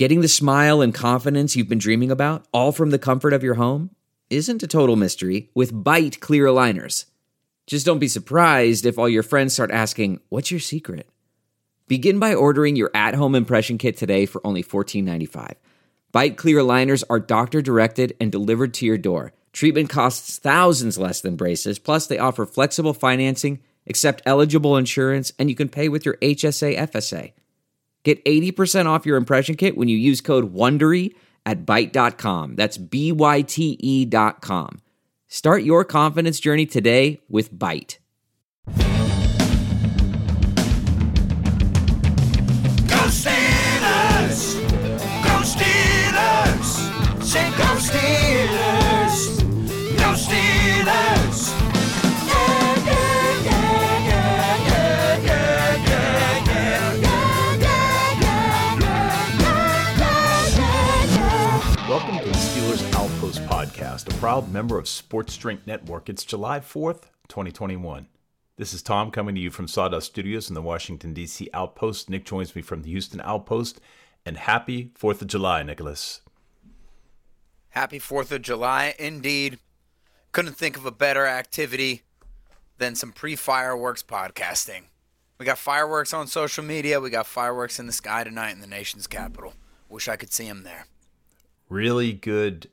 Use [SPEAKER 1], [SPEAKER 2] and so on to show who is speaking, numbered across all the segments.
[SPEAKER 1] Getting the smile and confidence you've been dreaming about, all from the comfort of your home, isn't a total mystery with Byte clear aligners. Just don't be surprised if all your friends start asking, "What's your secret?" Begin by ordering your at-home impression kit today for only $14.95. Byte clear aligners are doctor-directed and delivered to your door. Treatment costs thousands less than braces, plus they offer flexible financing, accept eligible insurance, and you can pay with your HSA FSA. Get 80% off your impression kit when you use code WONDERY at Byte.com. That's BYTE.com. Start your confidence journey today with Byte.
[SPEAKER 2] Go Steelers! Go Steelers! Say go Steelers! Go Steelers! Yeah, yeah, yeah, yeah, yeah, yeah, yeah.
[SPEAKER 3] Welcome to the Steelers Outpost podcast, a proud member of Sports Drink Network. It's July 4th, 2021. This is Tom coming to you from Sawdust Studios in the Washington, D.C. Outpost. Nick joins me from the Houston Outpost. And happy 4th of July, Nicholas.
[SPEAKER 4] Happy 4th of July, indeed. Couldn't think of a better activity than some pre-fireworks podcasting. We got fireworks on social media. We got fireworks in the sky tonight in the nation's capital. Wish I could see them there.
[SPEAKER 3] Really good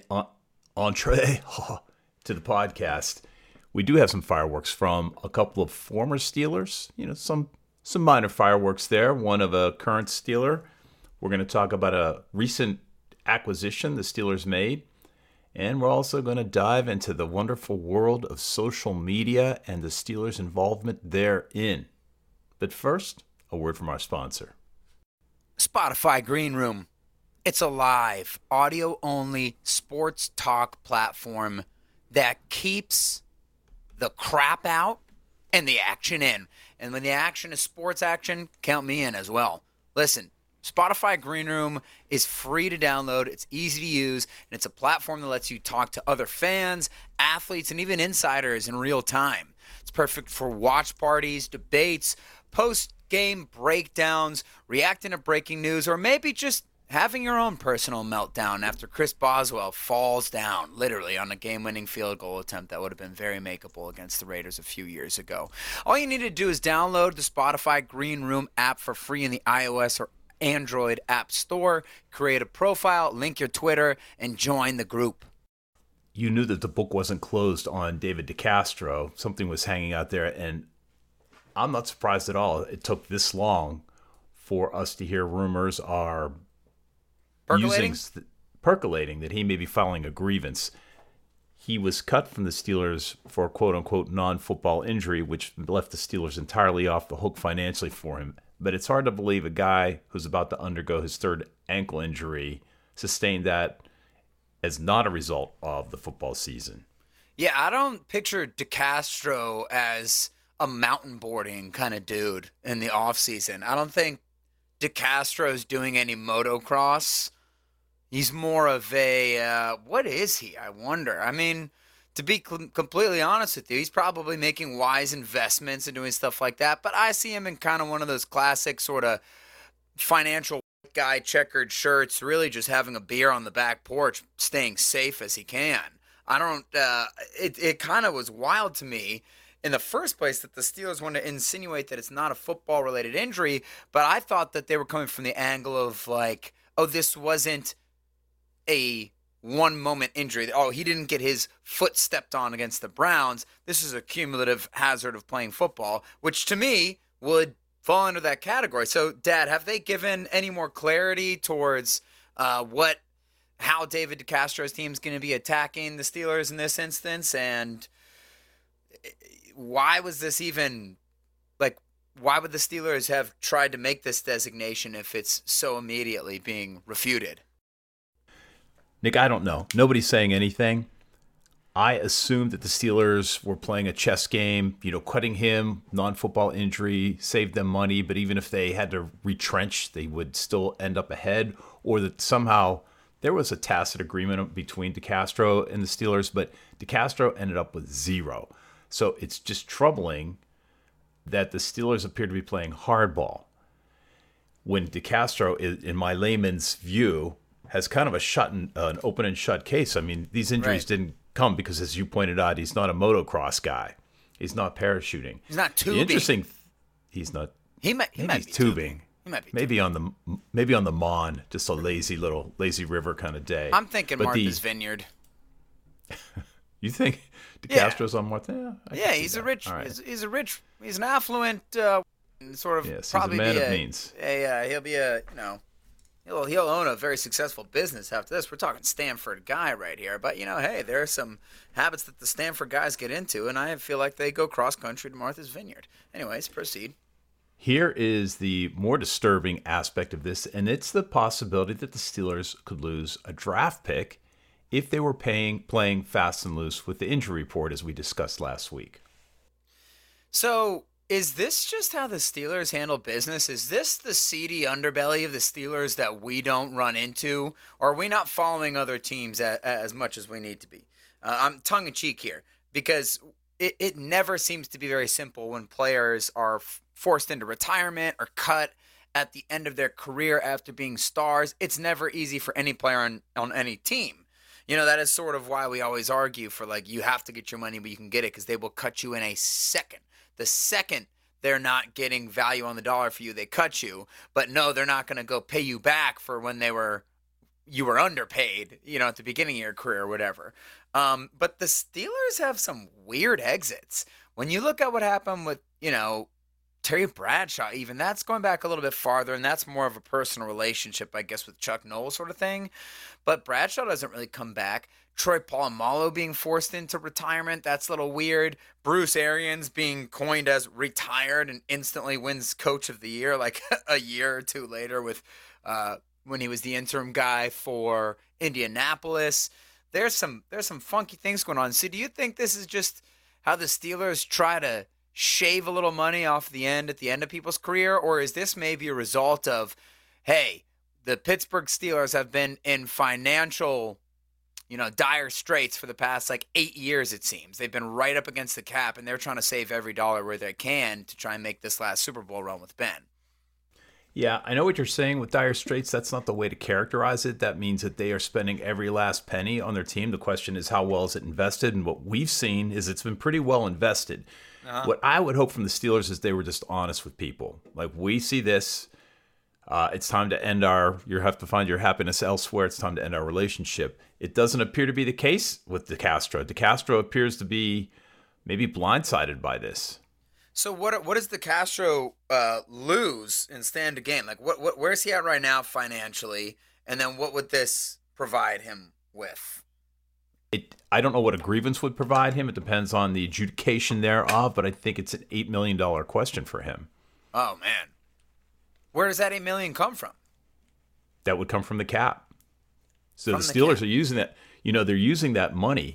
[SPEAKER 3] entree to the podcast. We do have some fireworks from a couple of former Steelers. You know, some minor fireworks there. One of a current Steeler. We're going to talk about a recent acquisition the Steelers made. And we're also going to dive into the wonderful world of social media and the Steelers' involvement therein. But first, a word from our sponsor.
[SPEAKER 4] Spotify Green Room. It's a live, audio-only sports talk platform that keeps the crap out and the action in. And when the action is sports action, count me in as well. Listen, Spotify Green Room is free to download. It's easy to use, and it's a platform that lets you talk to other fans, athletes, and even insiders in real time. It's perfect for watch parties, debates, post-game breakdowns, reacting to breaking news, or maybe just having your own personal meltdown after Chris Boswell falls down, literally, on a game-winning field goal attempt that would have been very makeable against the Raiders a few years ago. All you need to do is download the Spotify Green Room app for free in the iOS or Android app store, create a profile, link your Twitter, and join the group.
[SPEAKER 3] You knew that the book wasn't closed on David DeCastro. Something was hanging out there, and I'm not surprised at all. It took this long for us to hear rumors are percolating that he may be filing a grievance. He was cut from the Steelers for a quote-unquote non-football injury, which left the Steelers entirely off the hook financially for him. But it's hard to believe a guy who's about to undergo his third ankle injury sustained that as not a result of the football season.
[SPEAKER 4] Yeah, I don't picture DeCastro as a mountain boarding kind of dude in the offseason. I don't think DeCastro's doing any motocross. He's more of a, what is he, I wonder? I mean, to be completely honest with you, he's probably making wise investments and doing stuff like that, but I see him in kind of one of those classic sort of financial guy checkered shirts, really just having a beer on the back porch, staying safe as he can. It kind of was wild to me in the first place that the Steelers want to insinuate that it's not a football-related injury, but I thought that they were coming from the angle of like, oh, this wasn't a one-moment injury. Oh, he didn't get his foot stepped on against the Browns. This is a cumulative hazard of playing football, which to me would fall under that category. So, Dad, have they given any more clarity towards how David DeCastro's team is going to be attacking the Steelers in this instance? And why was this even, why would the Steelers have tried to make this designation if it's so immediately being refuted?
[SPEAKER 3] Nick, I don't know. Nobody's saying anything. I assumed that the Steelers were playing a chess game, cutting him, non-football injury, saved them money, but even if they had to retrench, they would still end up ahead, or that somehow there was a tacit agreement between DeCastro and the Steelers, but DeCastro ended up with zero. So it's just troubling that the Steelers appear to be playing hardball. when DeCastro, in my layman's view, has kind of an open and shut case. I mean, these injuries didn't come because, as you pointed out, he's not a motocross guy. He's not parachuting.
[SPEAKER 4] He's not tubing.
[SPEAKER 3] He's not.
[SPEAKER 4] He might be
[SPEAKER 3] tubing.
[SPEAKER 4] He might be
[SPEAKER 3] maybe on the Mon, just a lazy river kind of day.
[SPEAKER 4] I'm thinking Martha's Vineyard.
[SPEAKER 3] You think DeCastro's on Martha?
[SPEAKER 4] Yeah, he's a rich. Right. He's an affluent sort of.
[SPEAKER 3] Yes,
[SPEAKER 4] probably
[SPEAKER 3] he's a man of means.
[SPEAKER 4] He'll be a he'll own a very successful business after this. We're talking Stanford guy right here, but hey, there are some habits that the Stanford guys get into, and I feel like they go cross country to Martha's Vineyard. Anyways, proceed.
[SPEAKER 3] Here is the more disturbing aspect of this, and it's the possibility that the Steelers could lose a draft pick if they were playing fast and loose with the injury report, as we discussed last week.
[SPEAKER 4] So, is this just how the Steelers handle business? Is this the seedy underbelly of the Steelers that we don't run into? Or are we not following other teams as much as we need to be? I'm tongue-in-cheek here, because it never seems to be very simple when players are forced into retirement or cut at the end of their career after being stars. It's never easy for any player on any team. That is sort of why we always argue for, you have to get your money, but you can get it because they will cut you in a second. The second they're not getting value on the dollar for you, they cut you. But no, they're not going to go pay you back for when you were underpaid, at the beginning of your career or whatever. But the Steelers have some weird exits. When you look at what happened with, Terry Bradshaw, even, that's going back a little bit farther, and that's more of a personal relationship, I guess, with Chuck Noll sort of thing. But Bradshaw doesn't really come back. Troy Polamalu being forced into retirement, that's a little weird. Bruce Arians being coined as retired and instantly wins Coach of the Year like a year or two later with when he was the interim guy for Indianapolis. There's some funky things going on. So do you think this is just how the Steelers try to shave a little money off the end at the end of people's career? Or is this maybe a result of, hey, the Pittsburgh Steelers have been in financial, dire straits for the past 8 years, it seems. They've been right up against the cap, and they're trying to save every dollar where they can to try and make this last Super Bowl run with Ben.
[SPEAKER 3] Yeah, I know what you're saying with dire straits. That's not the way to characterize it. That means that they are spending every last penny on their team. The question is, how well is it invested? And what we've seen is it's been pretty well invested. What I would hope from the Steelers is they were just honest with people. We see this. It's time to end you have to find your happiness elsewhere. It's time to end our relationship. It doesn't appear to be the case with DeCastro. DeCastro appears to be maybe blindsided by this.
[SPEAKER 4] So what does DeCastro lose and stand to gain? Where's he at right now financially? And then what would this provide him with?
[SPEAKER 3] I don't know what a grievance would provide him. It depends on the adjudication thereof, but I think it's an $8 million question for him.
[SPEAKER 4] Oh, man. Where does that $8 million come from?
[SPEAKER 3] That would come from the cap. So the Steelers are using that. They're using that money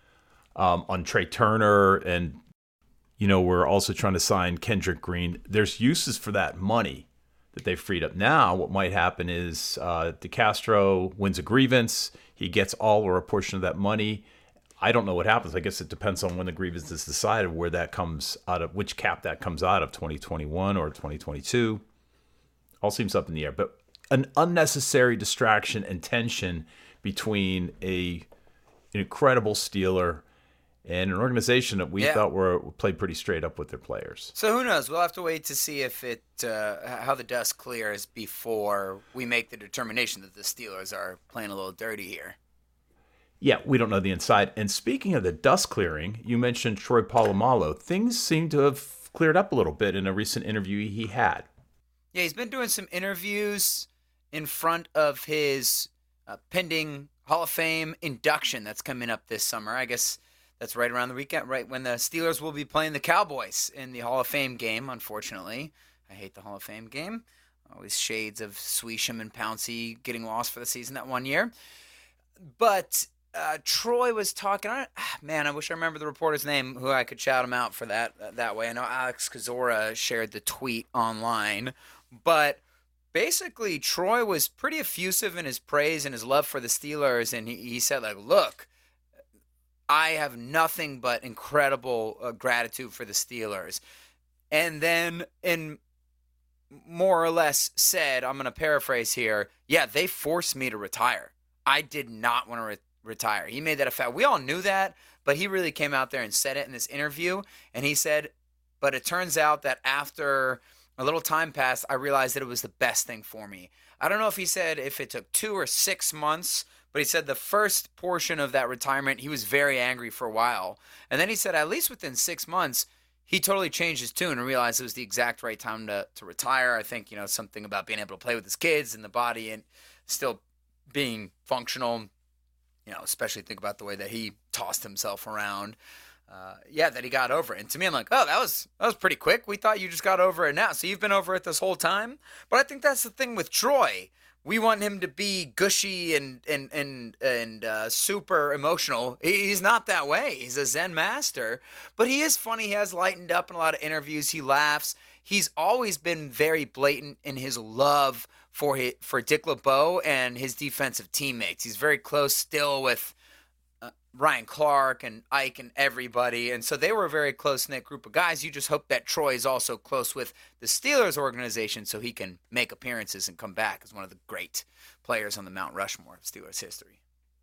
[SPEAKER 3] on Trey Turner, and, we're also trying to sign Kendrick Green. There's uses for that money that they've freed up. Now, what might happen is DeCastro wins a grievance. He gets all or a portion of that money. I don't know what happens. I guess it depends on when the grievance is decided, where that comes out of, which cap that comes out of, 2021 or 2022. All seems up in the air. But an unnecessary distraction and tension between an incredible Steeler and an organization that we thought played pretty straight up with their players.
[SPEAKER 4] So who knows? We'll have to wait to see if how the dust clears before we make the determination that the Steelers are playing a little dirty here.
[SPEAKER 3] Yeah, we don't know the inside. And speaking of the dust clearing, you mentioned Troy Polamalu. Things seem to have cleared up a little bit in a recent interview he had.
[SPEAKER 4] Yeah, he's been doing some interviews in front of his pending Hall of Fame induction that's coming up this summer. I guess that's right around the weekend, right when the Steelers will be playing the Cowboys in the Hall of Fame game, unfortunately. I hate the Hall of Fame game. Always shades of Swisham and Pouncey getting lost for the season that one year. But Troy was talking. I wish I remember the reporter's name, who I could shout him out for that way. I know Alex Kozora shared the tweet online, but basically Troy was pretty effusive in his praise and his love for the Steelers, and he said, look, I have nothing but incredible gratitude for the Steelers. And then in more or less said, I'm going to paraphrase here, yeah, they forced me to retire. I did not want to retire. He made that a fact. We all knew that, but he really came out there and said it in this interview. And he said, but it turns out that after a little time passed, I realized that it was the best thing for me. I don't know if he said if it took 2 or 6 months, but he said the first portion of that retirement, he was very angry for a while. And then he said at least within 6 months, he totally changed his tune and realized it was the exact right time to retire. I think, something about being able to play with his kids and the body and still being functional, especially think about the way that he tossed himself around. That he got over it. And to me, I'm like, oh, that was pretty quick. We thought you just got over it now. So you've been over it this whole time? But I think that's the thing with Troy. We want him to be gushy and super emotional. He's not that way. He's a Zen master. But he is funny. He has lightened up in a lot of interviews. He laughs. He's always been very blatant in his love for Dick LeBeau and his defensive teammates. He's very close still with Ryan Clark and Ike and everybody. And so they were a very close-knit group of guys. You just hope that Troy is also close with the Steelers organization so he can make appearances and come back as one of the great players on the Mount Rushmore of Steelers history.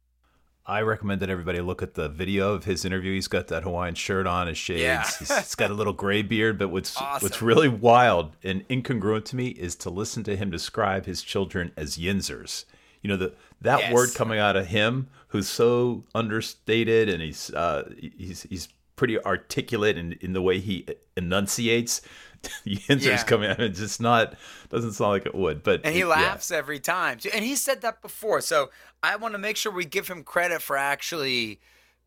[SPEAKER 3] I recommend that everybody look at the video of his interview. He's got that Hawaiian shirt on, his shades.
[SPEAKER 4] Yeah.
[SPEAKER 3] He's got a little gray beard. But what's
[SPEAKER 4] Awesome.
[SPEAKER 3] really wild and incongruent to me is to listen to him describe his children as yinzers. That
[SPEAKER 4] Yes.
[SPEAKER 3] word coming out of him, who's so understated, and he's pretty articulate in the way he enunciates. Yinzers
[SPEAKER 4] Yeah.
[SPEAKER 3] coming out, it's just doesn't sound like it would. But
[SPEAKER 4] And he laughs every time. And he said that before. So I want to make sure we give him credit for actually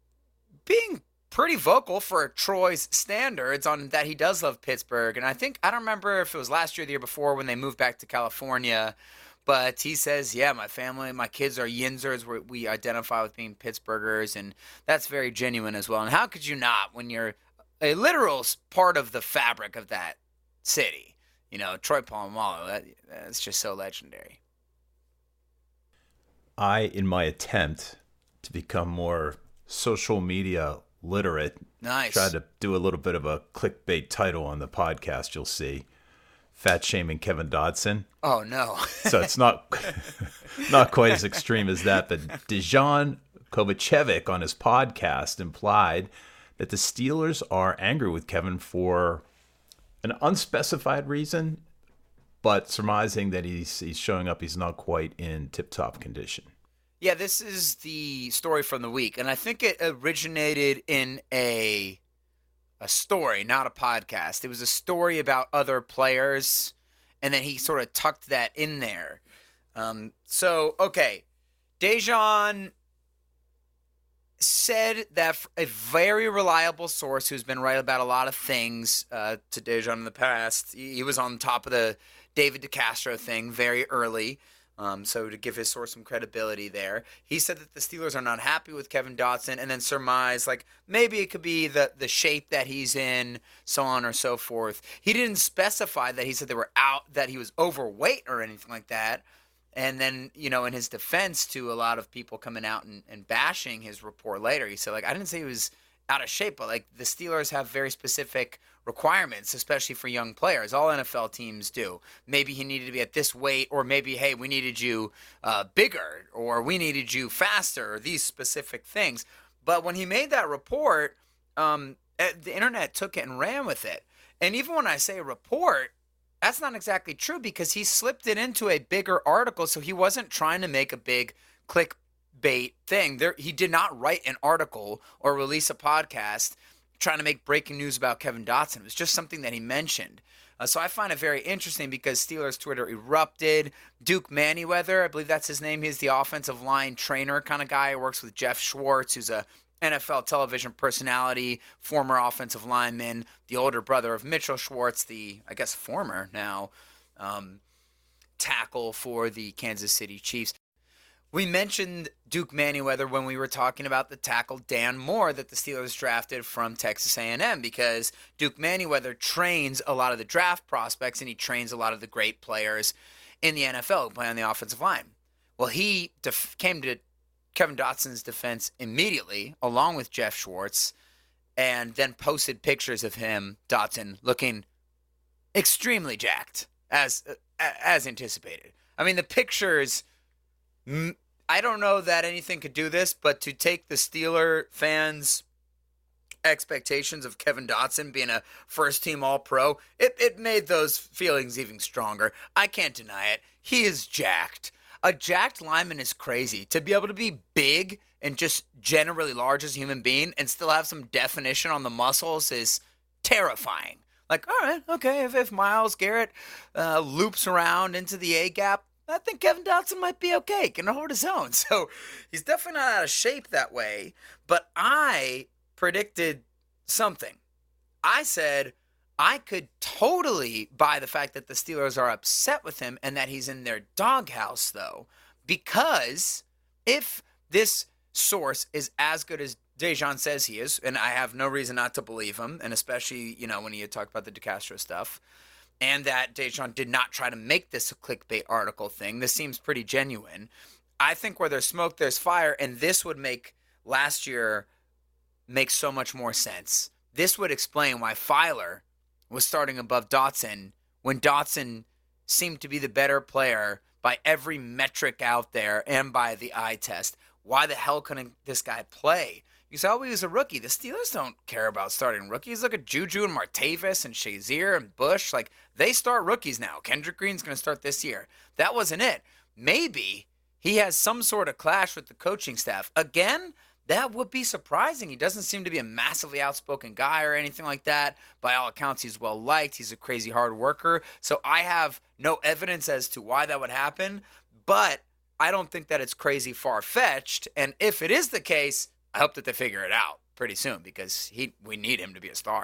[SPEAKER 4] being pretty vocal for Troy's standards on that he does love Pittsburgh. And I don't remember if it was last year or the year before when they moved back to California. But he says, yeah, my family, my kids are Yinzers. We identify with being Pittsburghers. And that's very genuine as well. And how could you not when you're a literal part of the fabric of that city? Troy Polamalu, that's just so legendary.
[SPEAKER 3] In my attempt to become more social media literate,
[SPEAKER 4] Nice.
[SPEAKER 3] tried to do a little bit of a clickbait title on the podcast. You'll see, fat shaming Kevin Dotson.
[SPEAKER 4] Oh, no.
[SPEAKER 3] So it's not quite as extreme as that. But Dejan Kovacevic on his podcast implied that the Steelers are angry with Kevin for an unspecified reason, but surmising that he's showing up, he's not quite in tip-top condition.
[SPEAKER 4] Yeah, this is the story from the week. And I think it originated in a story, not a podcast. It was a story about other players, and then he sort of tucked that in there. Dejan said that a very reliable source who's been right about a lot of things to Dejan in the past, he was on top of the David DeCastro thing very early. So to give his source some credibility there, he said that the Steelers are not happy with Kevin Dotson, and then surmised maybe it could be the shape that he's in, so on or so forth. He didn't specify that he said that he was overweight or anything like that. And then, in his defense to a lot of people coming out and bashing his report later, he said, I didn't say he was out of shape, but the Steelers have very specific requirements, especially for young players. All NFL teams do. Maybe he needed to be at this weight, or maybe, hey, we needed you bigger, or we needed you faster, or these specific things. But when he made that report, the internet took it and ran with it. And even when I say report, that's not exactly true because he slipped it into a bigger article, so he wasn't trying to make a big clickbait thing. He did not write an article or release a podcast trying to make breaking news about Kevin Dotson. It was just something that he mentioned. So I find it very interesting because Steelers Twitter erupted. Duke Manyweather, I believe that's his name. He's the offensive line trainer kind of guy who works with Jeff Schwartz, who's a NFL television personality, former offensive lineman, the older brother of Mitchell Schwartz, the, I guess, former now tackle for the Kansas City Chiefs. We mentioned Duke Manyweather when we were talking about the tackle Dan Moore that the Steelers drafted from Texas A&M, because Duke Manyweather trains a lot of the draft prospects and he trains a lot of the great players in the NFL who play on the offensive line. Well, he came to Kevin Dotson's defense immediately, along with Jeff Schwartz, and then posted pictures of him, Dotson, looking extremely jacked. as anticipated. I mean, the pictures. I don't know that anything could do this, but to take the Steeler fans' expectations of Kevin Dotson being a first-team All-Pro, it made those feelings even stronger. I can't deny it. He is jacked. A jacked lineman is crazy. To be able to be big and just generally large as a human being and still have some definition on the muscles is terrifying. Like, all right, okay, if Myles Garrett loops around into the A-gap, I think Kevin Dotson might be okay, can hold his own. So he's definitely not out of shape that way. But I predicted something. I said I could totally buy the fact that the Steelers are upset with him and that he's in their doghouse, though, because if this source is as good as Dejan says he is, and I have no reason not to believe him, and especially, when you talk about the DeCastro stuff, and that Dejan did not try to make this a clickbait article thing, this seems pretty genuine. I think where there's smoke, there's fire, and this would make last year make so much more sense. This would explain why Filer was starting above Dotson when Dotson seemed to be the better player by every metric out there and by the eye test. Why the hell couldn't this guy play? You said, he was a rookie. The Steelers don't care about starting rookies. Look at Juju and Martavis and Shazier and Bush. Like, they start rookies now. Kendrick Green's going to start this year. That wasn't it. Maybe he has some sort of clash with the coaching staff. Again, that would be surprising. He doesn't seem to be a massively outspoken guy or anything like that. By all accounts, he's well-liked. He's a crazy hard worker. So I have no evidence as to why that would happen. But I don't think that it's crazy far-fetched. And if it is the case, I hope that they figure it out pretty soon because we need him to be a star.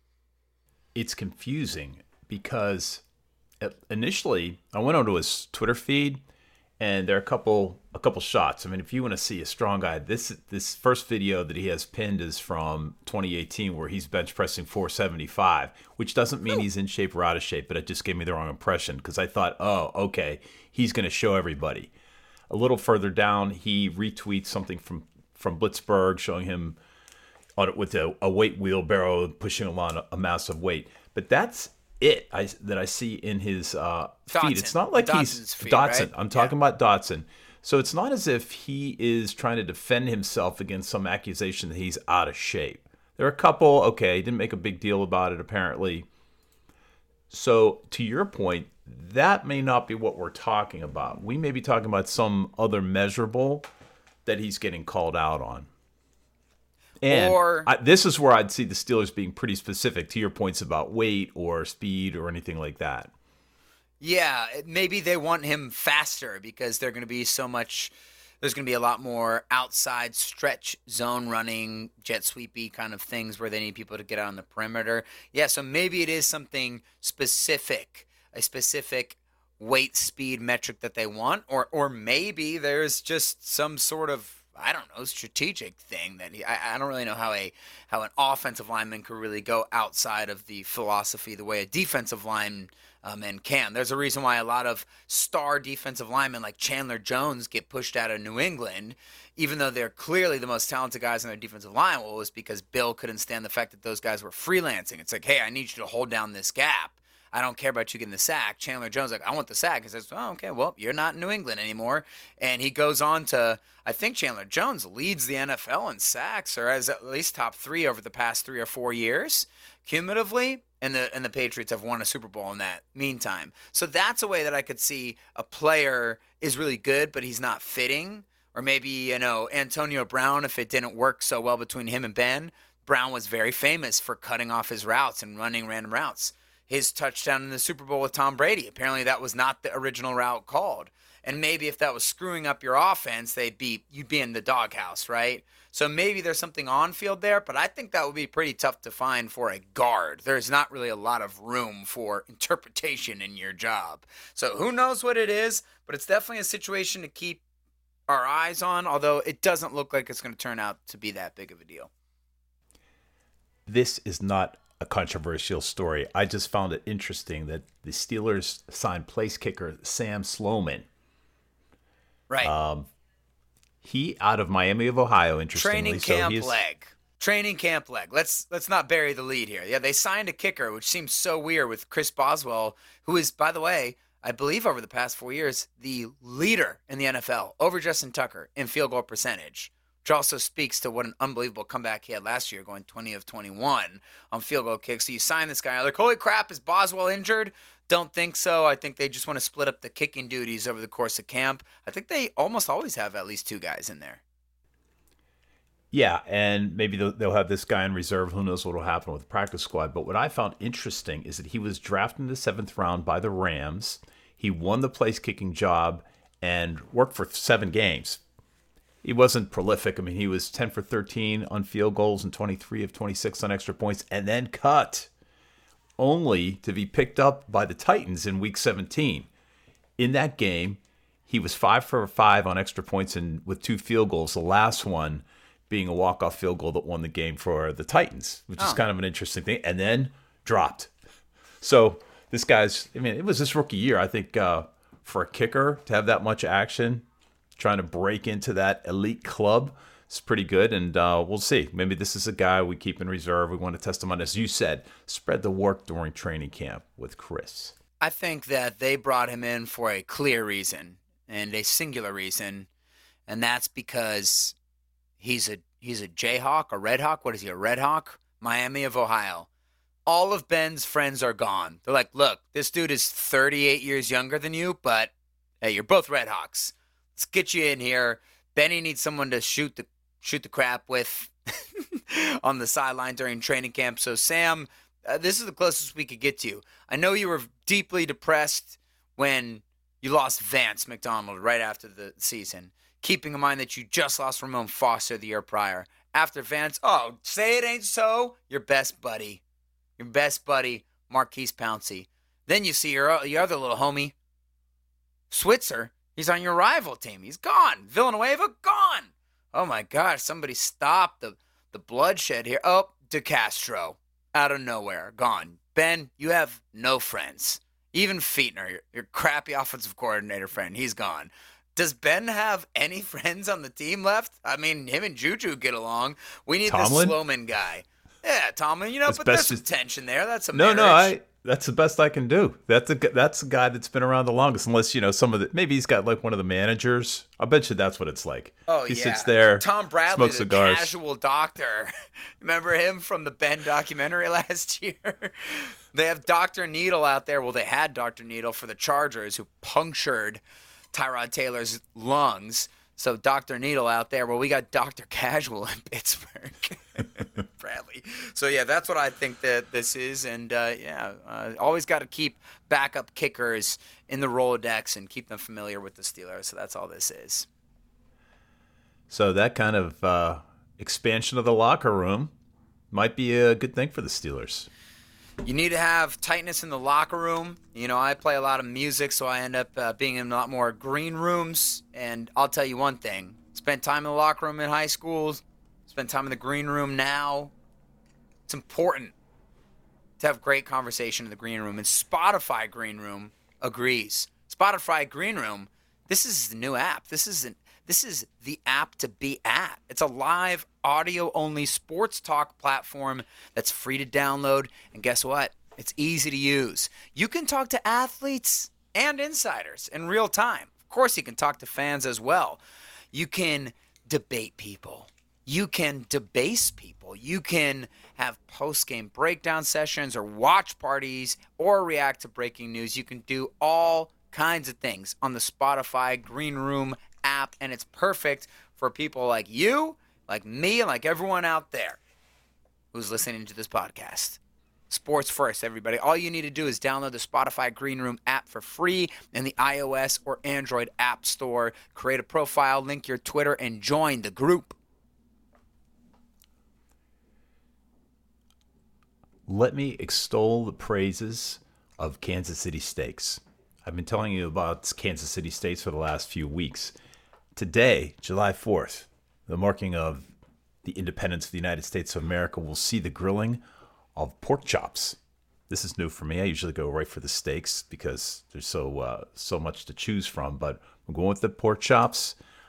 [SPEAKER 3] It's confusing because initially I went onto his Twitter feed and there are a couple shots. I mean, if you want to see a strong guy, this first video that he has pinned is from 2018 where he's bench pressing 475, which doesn't mean he's in shape or out of shape, but it just gave me the wrong impression because I thought, oh, okay, he's going to show everybody. A little further down, he retweets something from Blitzburg showing him with a weight wheelbarrow pushing along a massive weight. But that's it that I see in his feed. It's not like he's feed, Dotson. Right? I'm talking about Dotson. So it's not as if he is trying to defend himself against some accusation that he's out of shape. There are a couple, okay, he didn't make a big deal about it apparently. So to your point, that may not be what we're talking about. We may be talking about some other measurable that he's getting called out on. And this is where I'd see the Steelers being pretty specific to your points about weight or speed or anything like that.
[SPEAKER 4] Yeah, maybe they want him faster because there's going to be a lot more outside stretch zone running, jet sweepy kind of things where they need people to get out on the perimeter. Yeah, so maybe it is something specific, a specific weight speed metric that they want, or maybe there's just some sort of, I don't know, strategic thing that I don't really know how an offensive lineman could really go outside of the philosophy the way a defensive lineman can. There's a reason why a lot of star defensive linemen like Chandler Jones get pushed out of New England, even though they're clearly the most talented guys on their defensive line. Well, it was because Bill couldn't stand the fact that those guys were freelancing. It's like, hey, I need you to hold down this gap. I don't care about you getting the sack. Chandler Jones like, I want the sack. He says, oh, okay, well, you're not in New England anymore. And he goes on to, I think Chandler Jones leads the NFL in sacks, or has at least top 3 over the past 3 or 4 years cumulatively. And the Patriots have won a Super Bowl in that meantime. So that's a way that I could see a player is really good, but he's not fitting. Or maybe, Antonio Brown, if it didn't work so well between him and Ben, Brown was very famous for cutting off his routes and running random routes. His touchdown in the Super Bowl with Tom Brady, apparently that was not the original route called. And maybe if that was screwing up your offense, you'd be in the doghouse, right? So maybe there's something on field there, but I think that would be pretty tough to find for a guard. There's not really a lot of room for interpretation in your job. So who knows what it is, but it's definitely a situation to keep our eyes on, although it doesn't look like it's going to turn out to be that big of a deal.
[SPEAKER 3] This is not a controversial story. I just found it interesting that the Steelers signed place kicker Sam Sloman.
[SPEAKER 4] Right.
[SPEAKER 3] He out of Miami of Ohio, interestingly.
[SPEAKER 4] Training camp
[SPEAKER 3] so
[SPEAKER 4] leg. training camp leg. Let's not bury the lead here. Yeah, they signed a kicker, which seems so weird with Chris Boswell, who is, by the way, I believe over the past 4 years, the leader in the NFL over Justin Tucker in field goal percentage, which also speaks to what an unbelievable comeback he had last year, going 20 of 21 on field goal kicks. So you sign this guy. Like, holy crap, is Boswell injured? Don't think so. I think they just want to split up the kicking duties over the course of camp. I think they almost always have at least 2 guys in there.
[SPEAKER 3] Yeah, and maybe they'll have this guy in reserve. Who knows what will happen with the practice squad. But what I found interesting is that he was drafted in the 7th round by the Rams. He won the place-kicking job and worked for 7 games. He wasn't prolific. I mean, he was 10 for 13 on field goals and 23 of 26 on extra points, and then cut, only to be picked up by the Titans in Week 17. In that game, he was 5 for 5 on extra points and with 2 field goals, the last one being a walk-off field goal that won the game for the Titans, which is kind of an interesting thing, and then dropped. So this guy's, I mean, it was his rookie year. I think for a kicker to have that much action, trying to break into that elite club, is pretty good, and we'll see. Maybe this is a guy we keep in reserve. We want to test him on, as you said, spread the work during training camp with Chris.
[SPEAKER 4] I think that they brought him in for a clear reason and a singular reason, and that's because he's a Jayhawk, a Red Hawk. What is he, a Red Hawk? Miami of Ohio. All of Ben's friends are gone. They're like, look, this dude is 38 years younger than you, but hey, you're both Red Hawks. Let's get you in here. Benny needs someone to shoot the crap with on the sideline during training camp. So, Sam, this is the closest we could get to you. I know you were deeply depressed when you lost Vance McDonald right after the season, keeping in mind that you just lost Ramon Foster the year prior. After Vance, oh, say it ain't so, your best buddy, Marquise Pouncey. Then you see your other little homie, Switzer. He's on your rival team. He's gone. Villanueva, gone. Oh, my gosh. Somebody stop the bloodshed here. Oh, DeCastro, out of nowhere, gone. Ben, you have no friends. Even Fietner, your crappy offensive coordinator friend, he's gone. Does Ben have any friends on the team left? I mean, him and Juju get along. We need
[SPEAKER 3] Tomlin?
[SPEAKER 4] this Sloman guy. Yeah, Tomlin, you know, but there's some tension there. That's a
[SPEAKER 3] No,
[SPEAKER 4] marriage.
[SPEAKER 3] that's the best I can do. That's the guy that's been around the longest, unless, you know, maybe he's got like one of the managers. I bet you that's what it's like.
[SPEAKER 4] Oh,
[SPEAKER 3] he
[SPEAKER 4] yeah.
[SPEAKER 3] sits there,
[SPEAKER 4] Tom Bradley,
[SPEAKER 3] smokes
[SPEAKER 4] the
[SPEAKER 3] cigars.
[SPEAKER 4] casual doctor. Remember him from the Ben documentary last year? They have Dr. Needle out there. Well, they had Dr. Needle for the Chargers, who punctured Tyrod Taylor's lungs. So Dr. Needle out there. Well, we got Dr. Casual in Pittsburgh. Bradley. So, yeah, that's what I think that this is. And, always got to keep backup kickers in the Rolodex and keep them familiar with the Steelers. So that's all this is.
[SPEAKER 3] So that kind of expansion of the locker room might be a good thing for the Steelers.
[SPEAKER 4] You need to have tightness in the locker room. You know, I play a lot of music, so I end up being in a lot more green rooms. And I'll tell you one thing. Spent time in the locker room in high school. Spend time in the green room now. It's important to have great conversation in the green room. And Spotify Green Room agrees. Spotify Green Room, this is the new app. This is the app to be at. It's a live audio-only sports talk platform that's free to download. And guess what? It's easy to use. You can talk to athletes and insiders in real time. Of course, you can talk to fans as well. You can debate people. You can debase people. You can have post-game breakdown sessions or watch parties or react to breaking news. You can do all kinds of things on the Spotify Green Room app, and it's perfect for people like you, like me, and like everyone out there who's listening to this podcast. Sports first, everybody. All you need to do is download the Spotify Green Room app for free in the iOS or Android app store. Create a profile, link your Twitter, and join the group.
[SPEAKER 3] Let me extol the praises of Kansas City Steaks. I've been telling you about Kansas City Steaks for the last few weeks. Today, July 4th, the marking of the independence of the United States of America, will see the grilling of pork chops. This is new for me. I usually go right for the steaks because there's so much to choose from. But I'm going with the pork chops.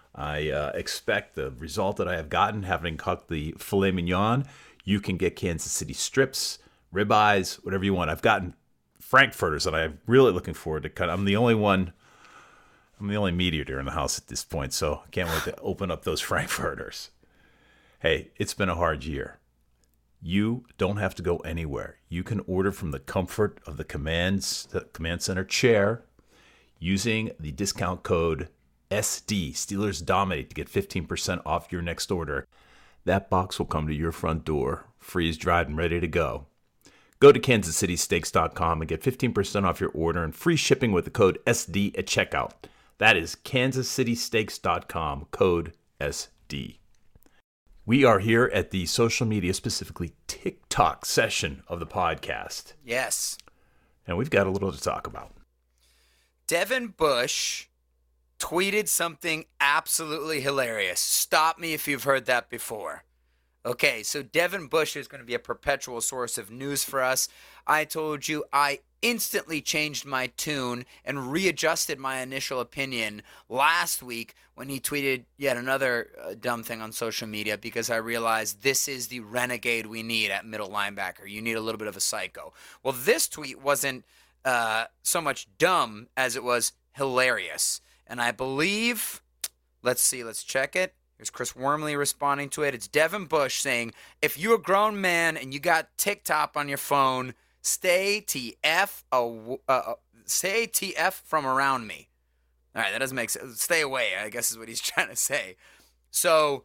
[SPEAKER 3] I expect the result that I have gotten, having cooked the filet mignon. You can get Kansas City strips, ribeyes, whatever you want. I've gotten frankfurters that I'm really looking forward to cut. I'm the only meat eater in the house at this point, so I can't wait to open up those frankfurters. Hey, it's been a hard year. You don't have to go anywhere. You can order from the comfort of the command center chair using the discount code SD, Steelers Dominate, to get 15% off your next order. That box will come to your front door, freeze-dried and ready to go. Go to kansascitysteaks.com and get 15% off your order and free shipping with the code SD at checkout. That is kansascitysteaks.com, code SD. We are here at the social media, specifically TikTok session of the podcast.
[SPEAKER 4] Yes.
[SPEAKER 3] And we've got a little to talk about.
[SPEAKER 4] Devin Bush tweeted something absolutely hilarious. Stop me if you've heard that before. Okay, so Devin Bush is going to be a perpetual source of news for us. I told you I instantly changed my tune and readjusted my initial opinion last week when he tweeted yet another dumb thing on social media, because I realized this is the renegade we need at middle linebacker. You need a little bit of a psycho. Well, this tweet wasn't so much dumb as it was hilarious. And I believe, let's check it. Here's Chris Wormley responding to it. It's Devin Bush saying, if you're a grown man and you got TikTok on your phone, stay TF from around me. All right, that doesn't make sense. Stay away, I guess is what he's trying to say. So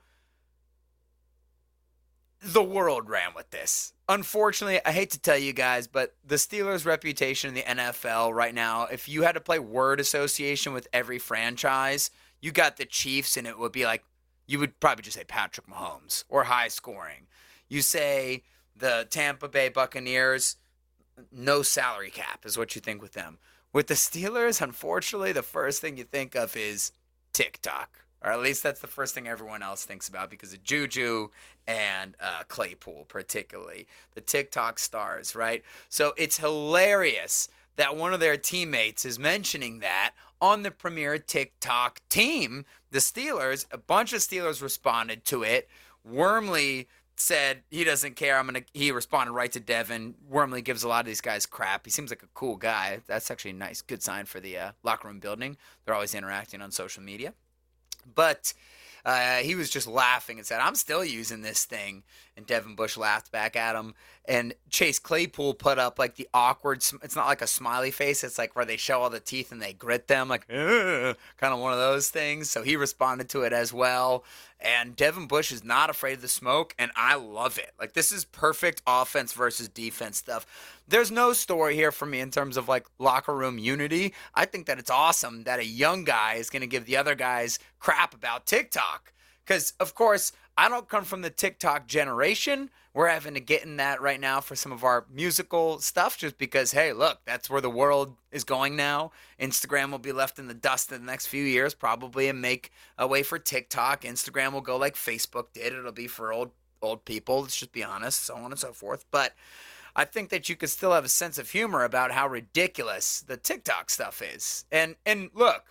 [SPEAKER 4] the world ran with this. Unfortunately, I hate to tell you guys, but the Steelers' reputation in the NFL right now, if you had to play word association with every franchise, you got the Chiefs and it would be like, you would probably just say Patrick Mahomes or high scoring. You say the Tampa Bay Buccaneers, no salary cap is what you think with them. With the Steelers, unfortunately, the first thing you think of is TikTok. Or at least that's the first thing everyone else thinks about because of Juju and Claypool particularly. The TikTok stars, right? So it's hilarious that one of their teammates is mentioning that on the premier TikTok team, the Steelers. A bunch of Steelers responded to it. Wormley said he doesn't care. He responded right to Devin. Wormley gives a lot of these guys crap. He seems like a cool guy. That's actually a nice, good sign for the locker room building. They're always interacting on social media. But he was just laughing and said, I'm still using this thing. And Devin Bush laughed back at him. And Chase Claypool put up like the awkward, it's not like a smiley face. It's like where they show all the teeth and they grit them, like, kind of one of those things. So he responded to it as well. And Devin Bush is not afraid of the smoke, and I love it. Like, this is perfect offense versus defense stuff. There's no story here for me in terms of, like, locker room unity. I think that it's awesome that a young guy is going to give the other guys crap about TikTok. Because, of course, I don't come from the TikTok generation. We're having to get in that right now for some of our musical stuff just because, hey, look, that's where the world is going now. Instagram will be left in the dust in the next few years probably and make a way for TikTok. Instagram will go like Facebook did. It'll be for old people, let's just be honest, so on and so forth. But I think that you could still have a sense of humor about how ridiculous the TikTok stuff is. And look,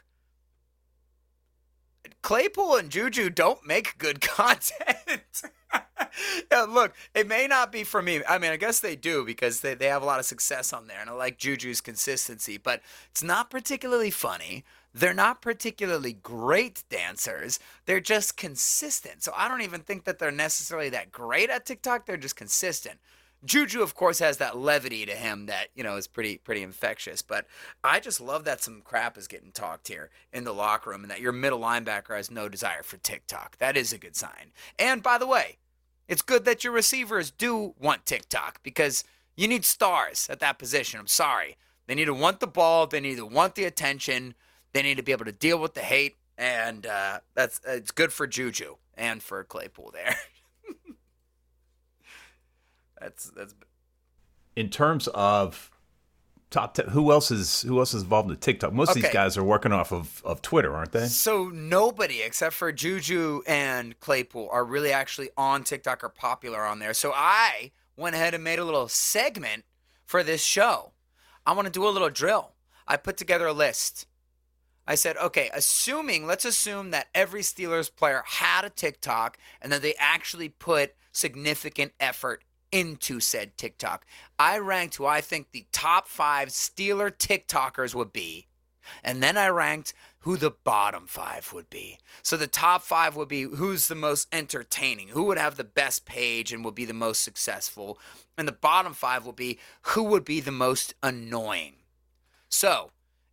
[SPEAKER 4] Claypool and Juju don't make good content. Yeah, look, it may not be for me. I mean, I guess they do because they have a lot of success on there, and I like Juju's consistency, but it's not particularly funny. They're not particularly great dancers. They're just consistent. So I don't even think that they're necessarily that great at TikTok. They're just consistent. Juju, of course, has that levity to him that, is pretty infectious. But I just love that some crap is getting talked here in the locker room and that your middle linebacker has no desire for TikTok. That is a good sign. And by the way, it's good that your receivers do want TikTok because you need stars at that position. I'm sorry. They need to want the ball. They need to want the attention. They need to be able to deal with the hate. And it's good for Juju and for Claypool there. That's
[SPEAKER 3] in terms of top 10, who else is involved in TikTok? Most of these guys are working off of Twitter, aren't they?
[SPEAKER 4] So nobody except for Juju and Claypool are really actually on TikTok or popular on there. So I went ahead and made a little segment for this show. I want to do a little drill. I put together a list I said, okay, let's assume that every Steelers player had a TikTok and that they actually put significant effort into said TikTok. I ranked who I think the top 5 Steeler TikTokers would be, and then I ranked who the bottom 5 would be. So the top 5 would be who's the most entertaining, who would have the best page and would be the most successful, and the bottom 5 would be who would be the most annoying. So,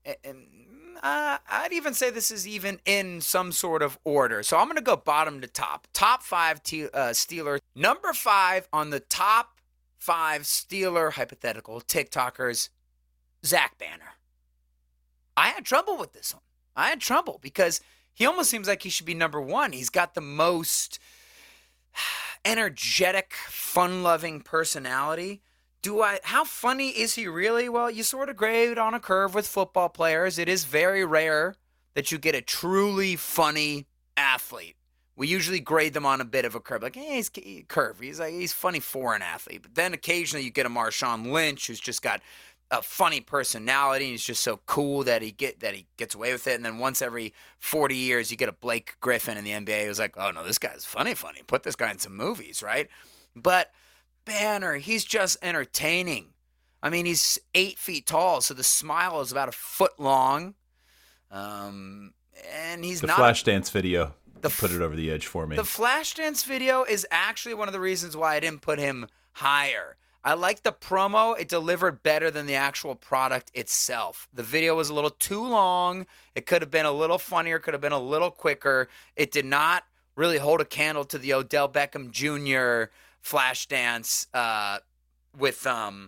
[SPEAKER 4] I'd even say this is even in some sort of order. So I'm going to go bottom to top. Top 5 Steeler. Number 5 on the top 5 Steeler hypothetical TikTokers, Zach Banner. I had trouble with this one. I had trouble because he almost seems like he should be number 1. He's got the most energetic, fun-loving personality. How funny is he really? Well, you sort of grade on a curve with football players. It is very rare that you get a truly funny athlete. We usually grade them on a bit of a curve. Like, hey, he's funny for an athlete. But then occasionally you get a Marshawn Lynch who's just got a funny personality, and he's just so cool that he gets away with it. And then once every 40 years, you get a Blake Griffin in the NBA who's like, oh no, this guy's funny. Put this guy in some movies, right? But Banner, he's just entertaining. I mean, he's 8 feet tall, so the smile is about a foot long. And he's not.
[SPEAKER 3] The Flashdance video put it over the edge for me.
[SPEAKER 4] The Flashdance video is actually one of the reasons why I didn't put him higher. I like the promo. It delivered better than the actual product itself. The video was a little too long. It could have been a little funnier, could have been a little quicker. It did not really hold a candle to the Odell Beckham Jr. Flashdance with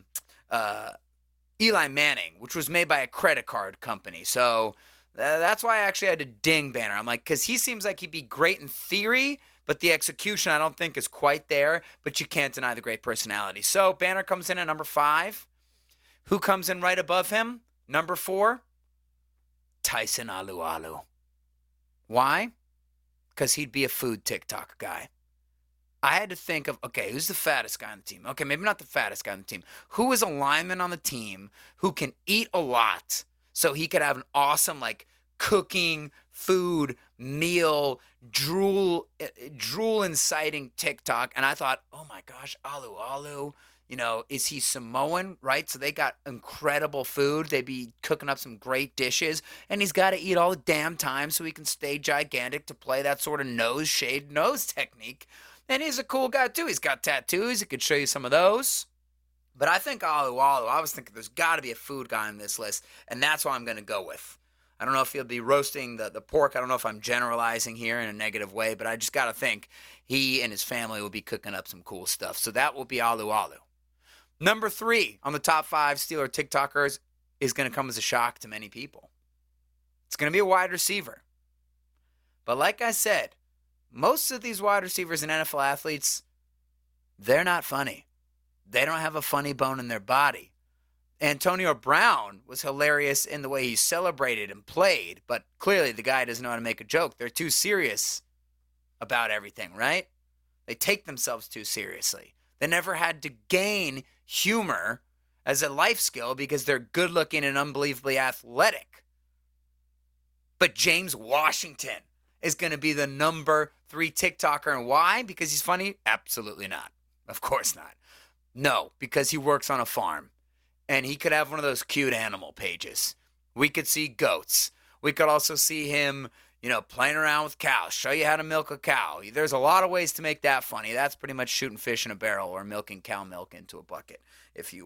[SPEAKER 4] Eli Manning, which was made by a credit card company. So that's why I actually had to ding Banner. I'm like, because he seems like he'd be great in theory, but the execution I don't think is quite there, but you can't deny the great personality. So Banner comes in at number 5. Who comes in right above him? Number 4, Tyson Alualu. Why? Because he'd be a food TikTok guy. I had to think of, okay, who's the fattest guy on the team? Okay, maybe not the fattest guy on the team. Who is a lineman on the team who can eat a lot so he could have an awesome, like, cooking, food, meal, drool-inciting TikTok? And I thought, oh my gosh, Alu, is he Samoan, right? So they got incredible food. They'd be cooking up some great dishes. And he's got to eat all the damn time so he can stay gigantic to play that sort of shade nose technique. And he's a cool guy, too. He's got tattoos. He could show you some of those. But I think Alualu, I was thinking there's got to be a food guy on this list, and that's what I'm going to go with. I don't know if he'll be roasting the pork. I don't know if I'm generalizing here in a negative way, but I just got to think he and his family will be cooking up some cool stuff. So that will be Alualu. Number 3 on the top 5 Steeler TikTokers is going to come as a shock to many people. It's going to be a wide receiver. But like I said, most of these wide receivers and NFL athletes, they're not funny. They don't have a funny bone in their body. Antonio Brown was hilarious in the way he celebrated and played, but clearly the guy doesn't know how to make a joke. They're too serious about everything, right? They take themselves too seriously. They never had to gain humor as a life skill because they're good looking and unbelievably athletic. But James Washington is going to be the number 3 TikToker. And why? Because he's funny? Absolutely not. Of course not. No, because he works on a farm. And he could have one of those cute animal pages. We could see goats. We could also see him, playing around with cows, show you how to milk a cow. There's a lot of ways to make that funny. That's pretty much shooting fish in a barrel or milking cow milk into a bucket, if you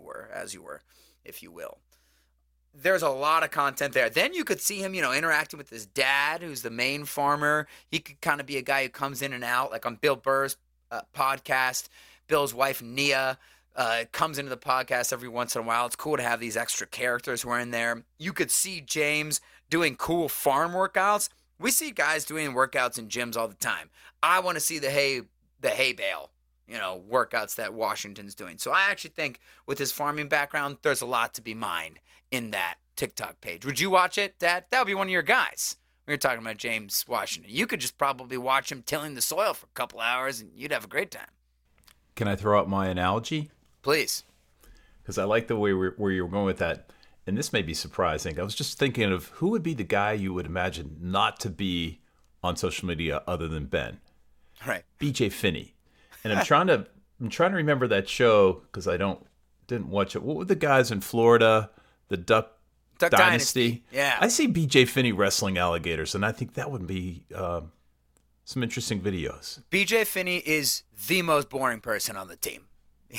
[SPEAKER 4] will. There's a lot of content there. Then you could see him, interacting with his dad, who's the main farmer. He could kind of be a guy who comes in and out, like on Bill Burr's podcast. Bill's wife, Nia, comes into the podcast every once in a while. It's cool to have these extra characters who are in there. You could see James doing cool farm workouts. We see guys doing workouts in gyms all the time. I want to see the hay bale, workouts that Washington's doing. So I actually think with his farming background, there's a lot to be mined in that TikTok page. Would you watch it, Dad? That would be one of your guys. We were talking about James Washington. You could just probably watch him tilling the soil for a couple hours and you'd have a great time.
[SPEAKER 3] Can I throw out my analogy?
[SPEAKER 4] Please.
[SPEAKER 3] Because I like the way where you're going with that. and this may be surprising, I was just thinking of who would be the guy you would imagine not to be on social media other than Ben.
[SPEAKER 4] Right.
[SPEAKER 3] BJ Finney. And I'm trying to remember that show because I didn't watch it. What were the guys in Florida? The Duck Dynasty.
[SPEAKER 4] Yeah.
[SPEAKER 3] I see BJ Finney wrestling alligators, and I think that would be some interesting videos.
[SPEAKER 4] BJ Finney is the most boring person on the team.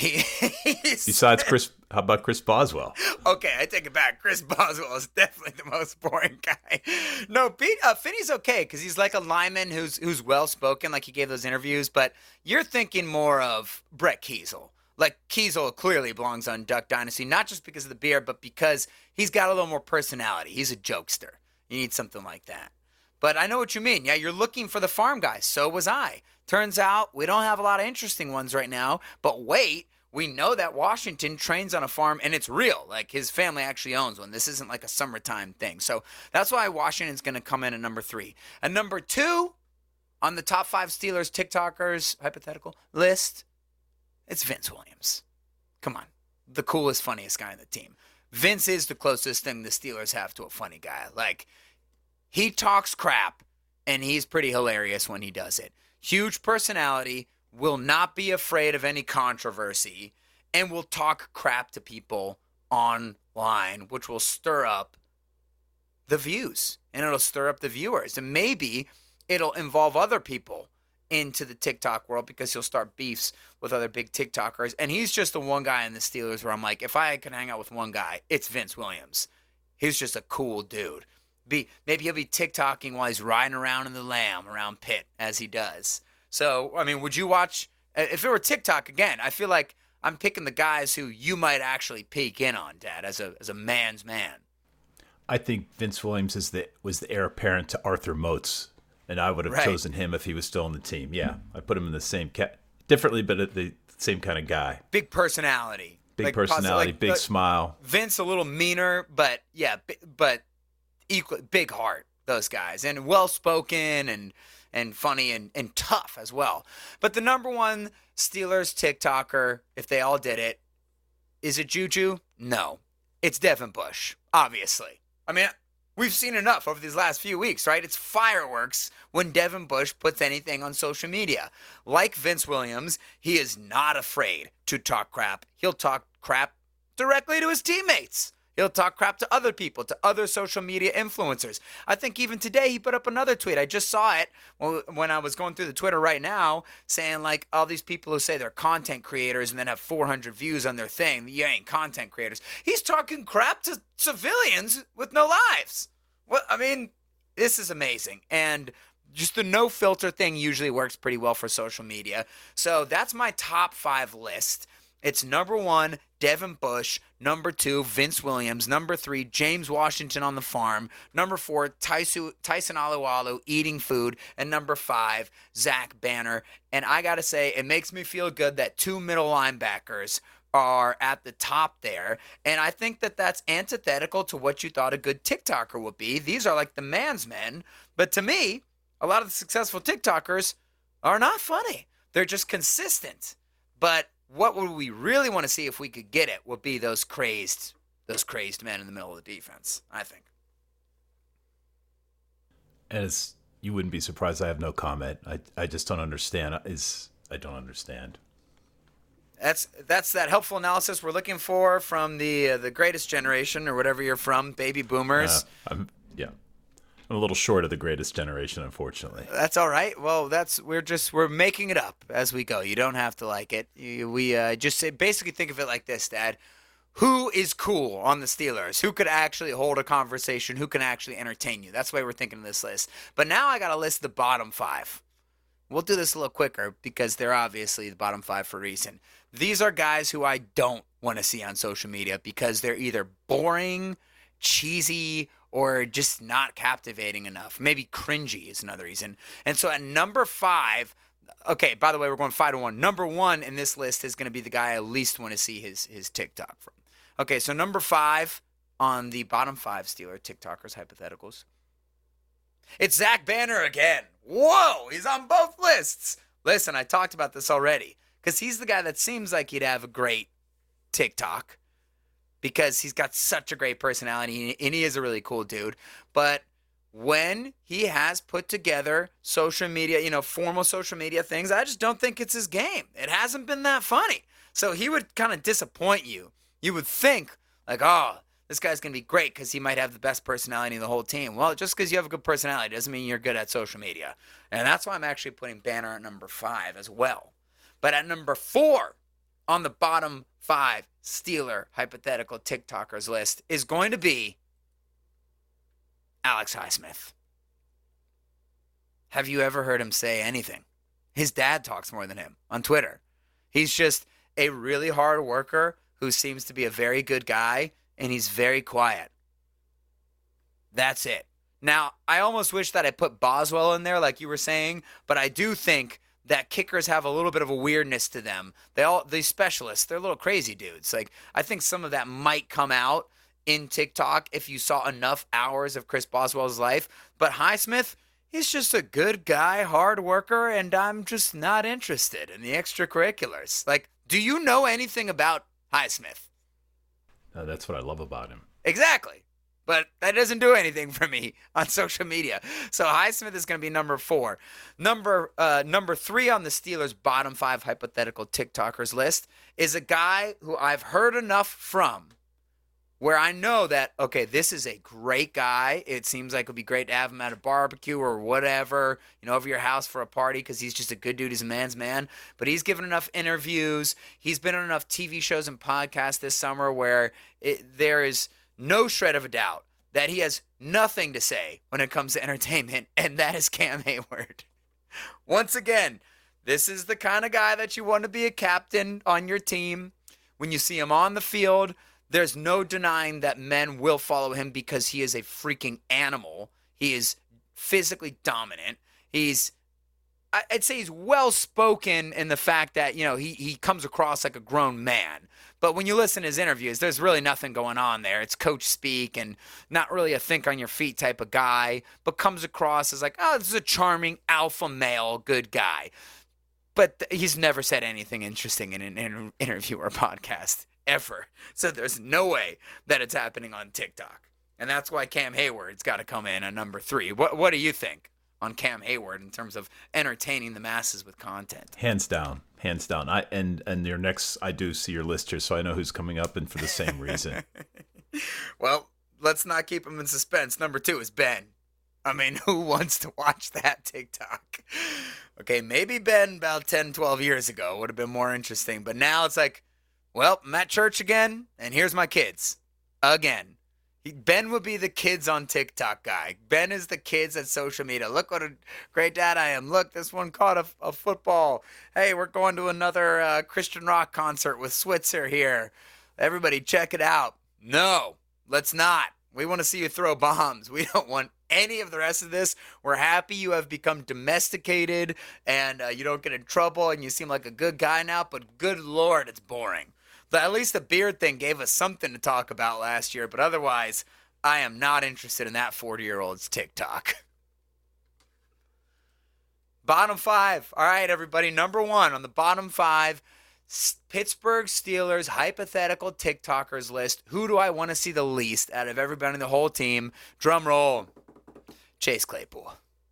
[SPEAKER 3] Besides Chris, how about Chris Boswell?
[SPEAKER 4] Okay, I take it back. Chris Boswell is definitely the most boring guy. No, Finney's okay because he's like a lineman who's well spoken, like he gave those interviews. But you're thinking more of Brett Kiesel. Like Kiesel clearly belongs on Duck Dynasty, not just because of the beard, but because he's got a little more personality. He's a jokester. You need something like that. But I know what you mean. Yeah, you're looking for the farm guys. So was I. Turns out we don't have a lot of interesting ones right now. But wait, we know that Washington trains on a farm, and it's real. Like, his family actually owns one. This isn't like a summertime thing. So that's why Washington's going to come in at number 3. And number 2 on the top 5 Steelers TikTokers hypothetical list, it's Vince Williams. Come on. The coolest, funniest guy on the team. Vince is the closest thing the Steelers have to a funny guy. Like, he talks crap, and he's pretty hilarious when he does it. Huge personality, will not be afraid of any controversy, and will talk crap to people online, which will stir up the views, and it'll stir up the viewers. And maybe it'll involve other people into the TikTok world because he'll start beefs with other big TikTokers. And he's just the one guy in the Steelers where I'm like, if I could hang out with one guy, it's Vince Williams. He's just a cool dude. Maybe he'll be TikToking while he's riding around in the Lamb around Pitt as he does. So, I mean, would you watch, if it were TikTok again, I feel like I'm picking the guys who you might actually peek in on, Dad, as a man's man.
[SPEAKER 3] I think Vince Williams was the heir apparent to Arthur Moats, and I would have chosen him if he was still on the team. Yeah, I put him in the same differently, but the same kind of guy.
[SPEAKER 4] Big personality.
[SPEAKER 3] Big personality, big smile.
[SPEAKER 4] Vince a little meaner, but yeah, but equal big heart, those guys, and well-spoken and funny and tough as well. But the number 1 Steelers TikToker, if they all did it, is it Juju? No. It's Devin Bush, obviously. I mean, we've seen enough over these last few weeks, right? It's fireworks when Devin Bush puts anything on social media. Like Vince Williams, he is not afraid to talk crap. He'll talk crap directly to his teammates. He'll talk crap to other people, to other social media influencers. I think even today he put up another tweet. I just saw it when I was going through the Twitter right now, saying like all these people who say they're content creators and then have 400 views on their thing. You ain't content creators. He's talking crap to civilians with no lives. What I mean, this is amazing. And just the no filter thing usually works pretty well for social media. So that's my top 5 list. It's number 1, Devin Bush. Number 2, Vince Williams. Number 3, James Washington on the farm. Number 4, Tyson Alualu eating food. And number 5, Zach Banner. And I got to say, it makes me feel good that 2 middle linebackers are at the top there. And I think that that's antithetical to what you thought a good TikToker would be. These are like the man's men. But to me, a lot of the successful TikTokers are not funny. They're just consistent. But what would we really want to see if we could get it would be those crazed men in the middle of the defense, I think.
[SPEAKER 3] As you wouldn't be surprised, I have no comment. I just don't understand. I don't understand.
[SPEAKER 4] That's that helpful analysis we're looking for from the greatest generation or whatever you're from, baby boomers.
[SPEAKER 3] I'm a little short of the greatest generation, unfortunately.
[SPEAKER 4] That's all right. Well, we're making it up as we go. You don't have to like it. We just basically think of it like this, Dad. Who is cool on the Steelers? Who could actually hold a conversation? Who can actually entertain you? That's why we're thinking of this list. But now I got to list the bottom 5. We'll do this a little quicker because they're obviously the bottom 5 for a reason. These are guys who I don't want to see on social media because they're either boring, cheesy, or just not captivating enough. Maybe cringy is another reason. And so at number 5, okay, by the way, we're going 5 to 1. Number 1 in this list is going to be the guy I least want to see his TikTok from. Okay, so number 5 on the bottom 5 Steeler TikTokers hypotheticals. It's Zach Banner again. Whoa, he's on both lists. Listen, I talked about this already because he's the guy that seems like he'd have a great TikTok. because he's got such a great personality and he is a really cool dude. But when he has put together social media, formal social media things, I just don't think it's his game. It hasn't been that funny. So he would kind of disappoint you. You would think, like, oh, this guy's going to be great because he might have the best personality in the whole team. Well, just because you have a good personality doesn't mean you're good at social media. And that's why I'm actually putting Banner at number 5 as well. But at number 4 on the bottom 5 Steeler hypothetical TikTokers list is going to be Alex Highsmith. Have you ever heard him say anything? His dad talks more than him on Twitter. He's just a really hard worker who seems to be a very good guy, and he's very quiet. That's it. Now, I almost wish that I put Boswell in there like you were saying, but I do think that kickers have a little bit of a weirdness to them. These specialists, they're little crazy dudes. Like, I think some of that might come out in TikTok if you saw enough hours of Chris Boswell's life. But Highsmith, he's just a good guy, hard worker, and I'm just not interested in the extracurriculars. Like, do you know anything about Highsmith?
[SPEAKER 3] That's what I love about him.
[SPEAKER 4] Exactly. But that doesn't do anything for me on social media. So Highsmith is going to be number 4. Number 3 on the Steelers' bottom 5 hypothetical TikTokers list is a guy who I've heard enough from where I know that, okay, this is a great guy. It seems like it would be great to have him at a barbecue or whatever, over your house for a party because he's just a good dude. He's a man's man. But he's given enough interviews. He's been on enough TV shows and podcasts this summer where there is no shred of a doubt that he has nothing to say when it comes to entertainment, and that is Cam Hayward. Once again, this is the kind of guy that you want to be a captain on your team. When you see him on the field, there's no denying that men will follow him because he is a freaking animal. He is physically dominant. I'd say he's well-spoken in the fact that, he comes across like a grown man. But when you listen to his interviews, there's really nothing going on there. It's coach speak and not really a think-on-your-feet type of guy, but comes across as like, oh, this is a charming alpha male, good guy. But he's never said anything interesting in an interview or podcast, ever. So there's no way that it's happening on TikTok. And that's why Cam Hayward's got to come in at number 3. What do you think on Cam Hayward in terms of entertaining the masses with content?
[SPEAKER 3] Hands down. And your next, I do see your list here, so I know who's coming up, and for the same reason.
[SPEAKER 4] Well, let's not keep him in suspense. Number 2 is Ben. I mean, who wants to watch that TikTok? Okay, maybe Ben about 10, 12 years ago would have been more interesting, but now it's like, well, I'm at church again, and here's my kids. Again. Ben would be the kids on TikTok guy. Ben is the kids at social media. Look what a great dad I am. Look, this one caught a football. Hey, we're going to another Christian rock concert with Switzer here. Everybody check it out. No, let's not. We want to see you throw bombs. We don't want any of the rest of this. We're happy you have become domesticated and you don't get in trouble and you seem like a good guy now, but good Lord, it's boring. At least the beard thing gave us something to talk about last year, but otherwise, I am not interested in that 40-year-old's TikTok. Bottom 5. All right, everybody. Number 1 on the bottom 5 Pittsburgh Steelers hypothetical TikTokers list. Who do I want to see the least out of everybody in the whole team? Drum roll. Chase Claypool.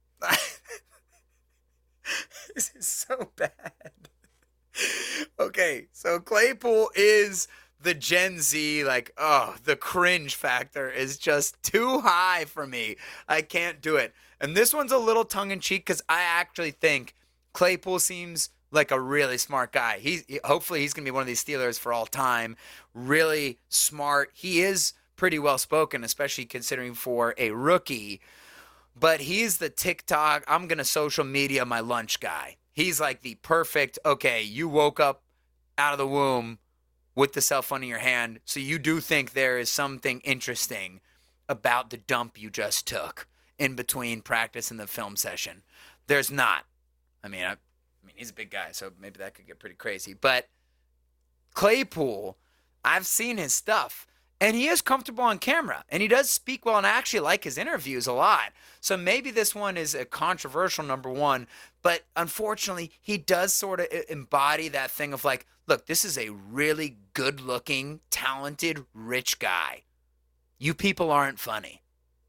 [SPEAKER 4] This is so bad. Okay, so Claypool is the Gen Z, the cringe factor is just too high for me. I can't do it. And this one's a little tongue-in-cheek because I actually think Claypool seems like a really smart guy. Hopefully he's going to be one of these Steelers for all time. Really smart. He is pretty well-spoken, especially considering for a rookie. But he's the TikTok, I'm going to social media my lunch guy. He's like the perfect, okay, you woke up out of the womb with the cell phone in your hand, so you do think there is something interesting about the dump you just took in between practice and the film session. There's not. I mean, he's a big guy, so maybe that could get pretty crazy. But Claypool, I've seen his stuff, And he is comfortable on camera, and he does speak well, and I actually like his interviews a lot. So maybe this one is a controversial number one, but unfortunately, he does sort of embody that thing of like, look, this is a really good-looking, talented, rich guy. You people aren't funny.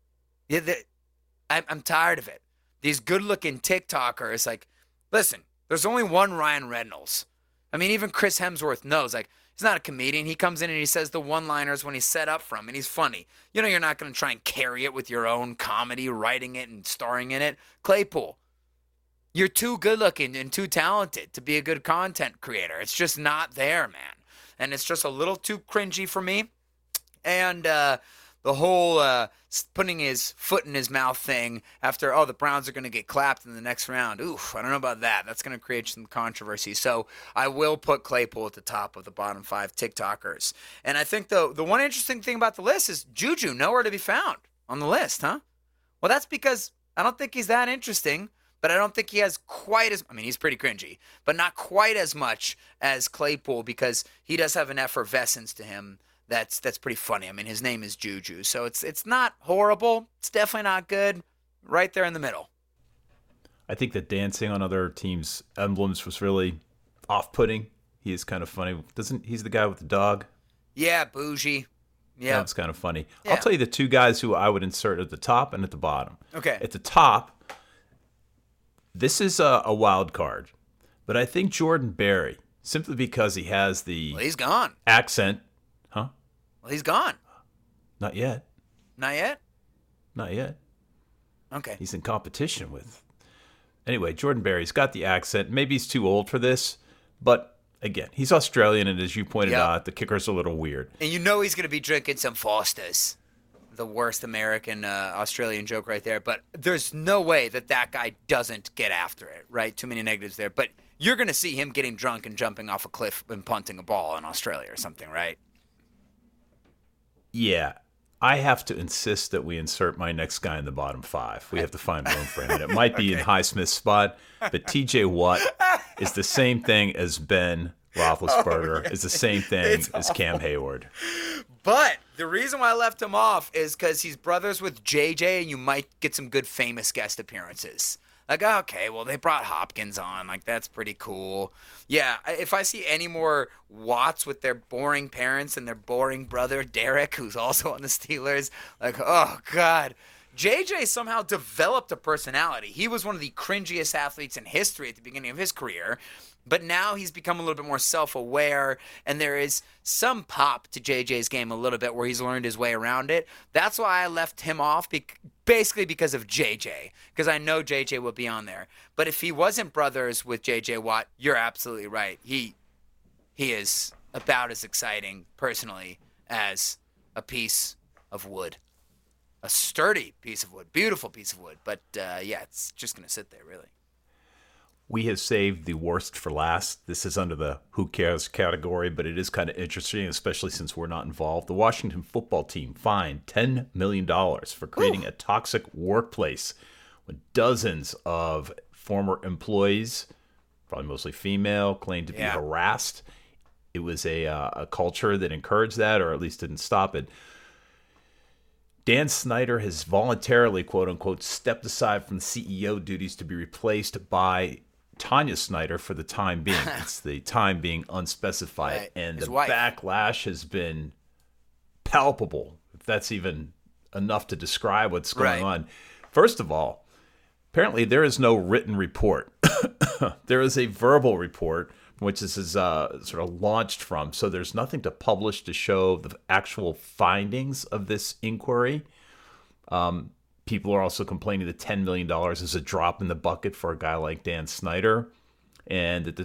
[SPEAKER 4] I'm tired of it. These good-looking TikTokers, like, listen, there's only one Ryan Reynolds. I mean, even Chris Hemsworth knows, like, he's not a comedian. He comes in and he says the one-liners when he's set up from, and he's funny. You know, you're not going to try and carry it with your own comedy, writing it and starring in it. Claypool, you're too good-looking and too talented to be a good content creator. It's just not there, man. And it's just a little too cringy for me. And the whole putting his foot in his mouth thing after, the Browns are going to get clapped in the next round. Oof, I don't know about that. That's going to create some controversy. So I will put Claypool at the top of the bottom 5 TikTokers. And I think the one interesting thing about the list is Juju nowhere to be found on the list, huh? Well, that's because I don't think he's that interesting, but I don't think he has quite as, I mean, he's pretty cringy, but not quite as much as Claypool because he does have an effervescence to him that's pretty funny. I mean, his name is Juju, so it's not horrible. It's definitely not good. Right there in the middle.
[SPEAKER 3] I think that dancing on other teams' emblems was really off-putting. He is kind of funny. He's the guy with the dog?
[SPEAKER 4] Yeah, bougie. Yeah.
[SPEAKER 3] That's kind of funny.
[SPEAKER 4] Yeah.
[SPEAKER 3] I'll tell you the 2 guys who I would insert at the top and at the bottom.
[SPEAKER 4] Okay.
[SPEAKER 3] At the top, this is a wild card, but I think Jordan Berry, simply because he has the
[SPEAKER 4] Well, he's gone.
[SPEAKER 3] accent. Huh?
[SPEAKER 4] Well, he's gone.
[SPEAKER 3] Not yet.
[SPEAKER 4] Not yet?
[SPEAKER 3] Not yet.
[SPEAKER 4] Okay.
[SPEAKER 3] He's in competition with. Anyway, Jordan Berry's got the accent. Maybe he's too old for this, but again, he's Australian, and as you pointed out, the kicker's a little weird.
[SPEAKER 4] And you know he's going to be drinking some Fosters. The worst American Australian joke right there. But there's no way that guy doesn't get after it, right? Too many negatives there. But you're going to see him getting drunk and jumping off a cliff and punting a ball in Australia or something, right?
[SPEAKER 3] Yeah. I have to insist that we insert my next guy in the bottom 5. We have to find room for him. And it might be in Highsmith's spot, but TJ Watt is the same thing as Ben Roethlisberger, is the same thing as Cam Hayward.
[SPEAKER 4] But the reason why I left him off is because he's brothers with JJ, and you might get some good famous guest appearances. Like, okay, well, they brought Hopkins on. Like, that's pretty cool. Yeah, if I see any more Watts with their boring parents and their boring brother, Derek, who's also on the Steelers, like, oh, God. JJ somehow developed a personality. He was one of the cringiest athletes in history at the beginning of his career, but now he's become a little bit more self-aware, and there is some pop to JJ's game a little bit where he's learned his way around it. That's why I left him off, basically because of JJ, because I know JJ will be on there. But if he wasn't brothers with JJ Watt, you're absolutely right. He is about as exciting, personally, as a piece of wood. A sturdy piece of wood, beautiful piece of wood. But, yeah, it's just going to sit there, really.
[SPEAKER 3] We have saved the worst for last. This is under the who cares category, but it is kind of interesting, especially since we're not involved. The Washington football team fined $10 million for creating a toxic workplace when dozens of former employees, probably mostly female, claimed to be harassed. It was a culture that encouraged that, or at least didn't stop it. Dan Snyder has voluntarily, quote unquote, stepped aside from the CEO duties to be replaced by Tanya Snyder for the time being. It's the time being unspecified.
[SPEAKER 4] Right.
[SPEAKER 3] And
[SPEAKER 4] His
[SPEAKER 3] the
[SPEAKER 4] wife.
[SPEAKER 3] backlash has been palpable, if that's even enough to describe what's going on. First of all, apparently there is no written report. There is a verbal report, which this is sort of launched from. So there's nothing to publish to show the actual findings of this inquiry. People are also complaining that $10 million is a drop in the bucket for a guy like Dan Snyder, and that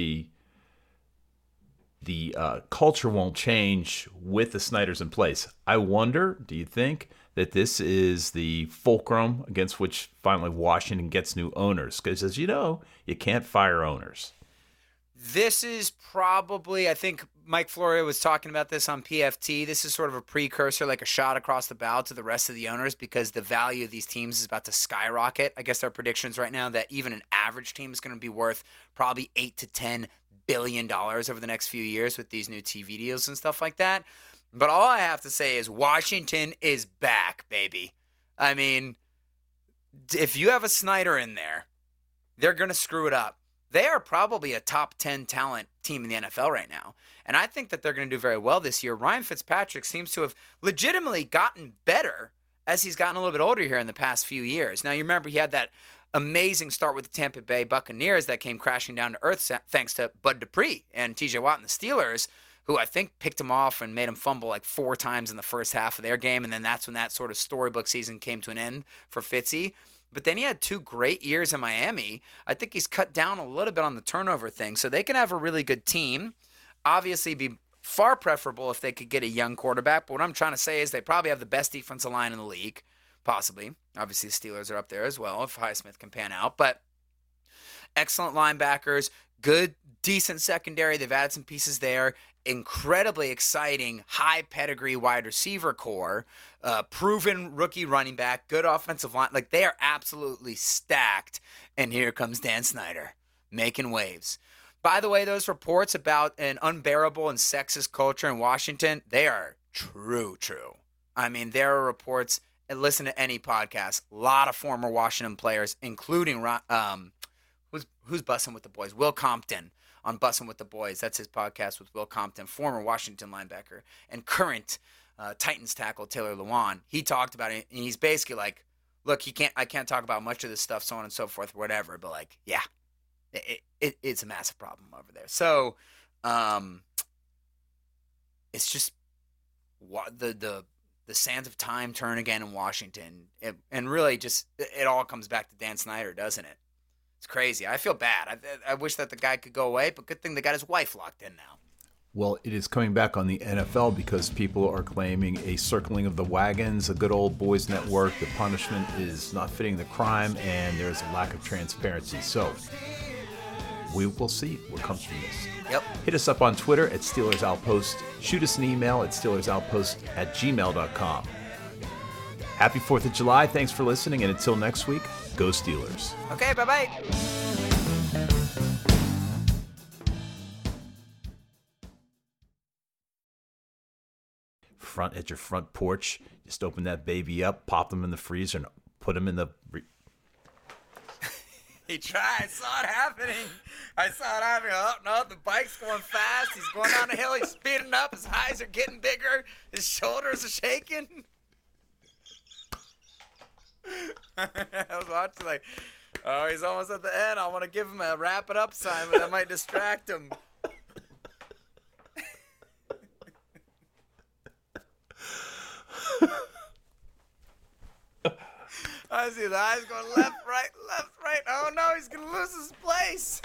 [SPEAKER 3] the culture won't change with the Snyders in place. I wonder, do you think that this is the fulcrum against which finally Washington gets new owners? Because as you know, you can't fire owners.
[SPEAKER 4] This is probably, I think Mike Florio was talking about this on PFT. This is sort of a precursor, like a shot across the bow to the rest of the owners, because the value of these teams is about to skyrocket. I guess there are predictions right now that even an average team is going to be worth probably $8 to $10 billion over the next few years with these new TV deals and stuff like that. But all I have to say is Washington is back, baby. I mean, if you have a Snyder in there, they're going to screw it up. They are probably a top 10 talent team in the NFL right now. And I think that they're going to do very well this year. Ryan Fitzpatrick seems to have legitimately gotten better as he's gotten a little bit older here in the past few years. Now, you remember he had that amazing start with the Tampa Bay Buccaneers that came crashing down to earth thanks to Bud Dupree and TJ Watt and the Steelers, who I think picked him off and made him fumble like 4 times in the first half of their game. And then that's when that sort of storybook season came to an end for Fitzy. But then he had 2 great years in Miami. I think he's cut down a little bit on the turnover thing. So they can have a really good team. Obviously be far preferable if they could get a young quarterback. But what I'm trying to say is they probably have the best defensive line in the league, possibly. Obviously the Steelers are up there as well if Highsmith can pan out. But excellent linebackers, good, decent secondary. They've added some pieces there. Incredibly exciting, high pedigree wide receiver core, proven rookie running back, good offensive line. Like, they are absolutely stacked. And here comes Dan Snyder making waves. By the way, those reports about an unbearable and sexist culture in Washington, they are true. I mean, there are reports, and listen to any podcast, a lot of former Washington players, including who's bussing with the boys, Will Compton on Bussin' with the Boys. That's his podcast with Will Compton, former Washington linebacker, and current Titans tackle Taylor Lewan. He talked about it, and he's basically like, look, I can't talk about much of this stuff, so on and so forth, whatever, but like, yeah, it's a massive problem over there. So, it's just the sands of time turn again in Washington, and really just it all comes back to Dan Snyder, doesn't it? It's crazy. I feel bad. I wish that the guy could go away, but good thing they got his wife locked in now.
[SPEAKER 3] Well, it is coming back on the NFL because people are claiming a circling of the wagons, a good old boys network. The punishment is not fitting the crime, and there's a lack of transparency. So we will see what comes from this.
[SPEAKER 4] Yep.
[SPEAKER 3] Hit us up on Twitter at Steelers Outpost. Shoot us an email at SteelersOutpost@gmail.com. Happy 4th of July. Thanks for listening, and until next week, go Steelers.
[SPEAKER 4] Okay, bye-bye.
[SPEAKER 3] At your front porch, just open that baby up, pop them in the freezer, and put them in the...
[SPEAKER 4] He tried. I saw it happening. Oh, no, the bike's going fast. He's going down the hill. He's speeding up. His eyes are getting bigger. His shoulders are shaking. I was watching like, oh, he's almost at the end. I want to give him a wrap it up sign, but that might distract him. I see the eyes going left, right. Oh no, he's going to lose his place.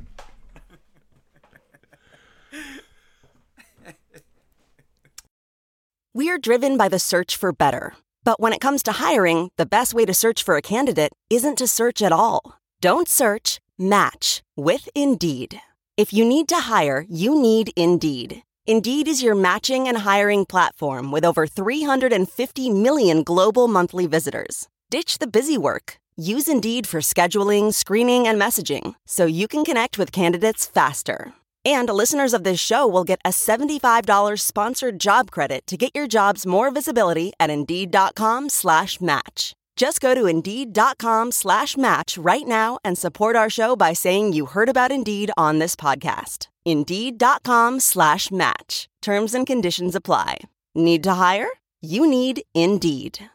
[SPEAKER 5] We're driven by the search for better. But when it comes to hiring, the best way to search for a candidate isn't to search at all. Don't search, match with Indeed. If you need to hire, you need Indeed. Indeed is your matching and hiring platform with over 350 million global monthly visitors. Ditch the busy work. Use Indeed for scheduling, screening, and messaging so you can connect with candidates faster. And listeners of this show will get a $75 sponsored job credit to get your jobs more visibility at Indeed.com/match. Just go to Indeed.com/match right now and support our show by saying you heard about Indeed on this podcast. Indeed.com/match. Terms and conditions apply. Need to hire? You need Indeed.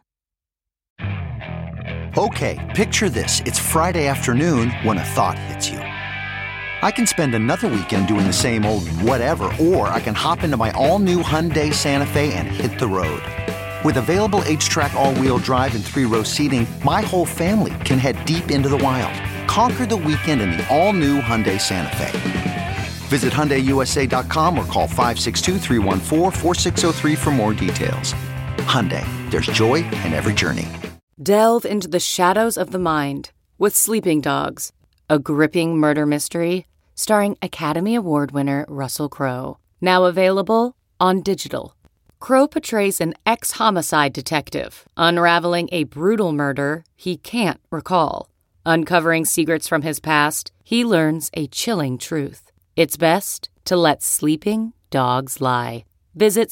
[SPEAKER 6] Okay, picture this. It's Friday afternoon when a thought hits you. I can spend another weekend doing the same old whatever, or I can hop into my all-new Hyundai Santa Fe and hit the road. With available H-Track all-wheel drive and 3-row seating, my whole family can head deep into the wild. Conquer the weekend in the all-new Hyundai Santa Fe. Visit HyundaiUSA.com or call 562-314-4603 for more details. Hyundai, there's joy in every journey.
[SPEAKER 7] Delve into the shadows of the mind with Sleeping Dogs, a gripping murder mystery starring Academy Award winner Russell Crowe. Now available on digital. Crowe portrays an ex-homicide detective unraveling a brutal murder he can't recall. Uncovering secrets from his past, he learns a chilling truth. It's best to let sleeping dogs lie. Visit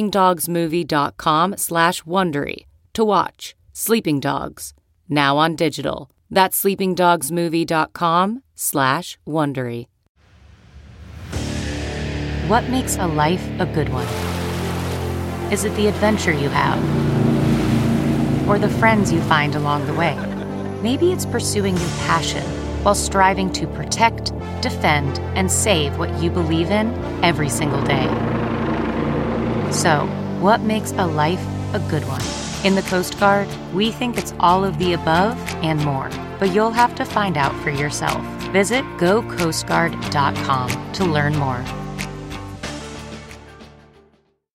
[SPEAKER 7] sleepingdogsmovie.com/Wondery to watch Sleeping Dogs, now on digital. That's sleepingdogsmovie.com/Wondery. What makes a life a good one? Is it the adventure you have? Or the friends you find along the way? Maybe it's pursuing your passion while striving to protect, defend, and save what you believe in every single day. So, what makes a life a good one? In the Coast Guard, we think it's all of the above and more, but you'll have to find out for yourself. Visit GoCoastGuard.com to learn more.